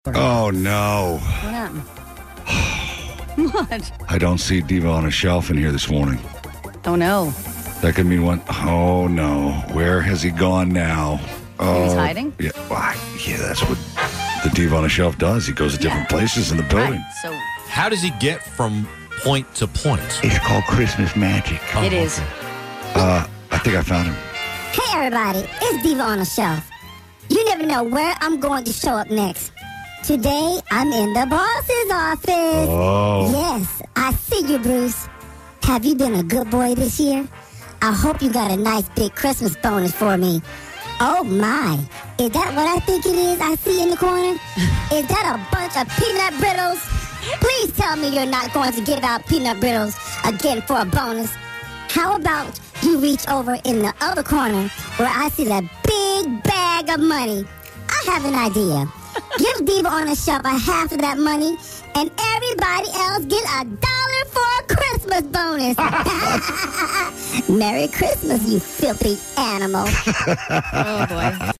Oh, no. What happened? What? I don't see Diva on a shelf in here this morning. Oh, no. That could mean one. Oh, no. Where has he gone now? Oh, He's hiding? Yeah, yeah, that's what the Diva on a shelf does. He goes to different places in the building. Right. So How does he get from point to point? It's called Christmas magic. it is. I think I found him. Hey everybody, it's Diva on the Shelf. You never know where I'm going to show up next. Today, I'm in the boss's office. Oh. Yes, I see you, Bruce. Have you been a good boy this year? I hope you got a nice big Christmas bonus for me. Oh my, is that what I think it is I see in the corner? Is that a bunch of peanut brittles? Please tell me you're not going to give out peanut brittles again for a bonus. How about you reach over in the other corner where I see that big bag of money? I have an idea. Give Diva on the Shelf a half of that money, and everybody else get $1 for a Christmas bonus. Merry Christmas, you filthy animal. Oh, boy.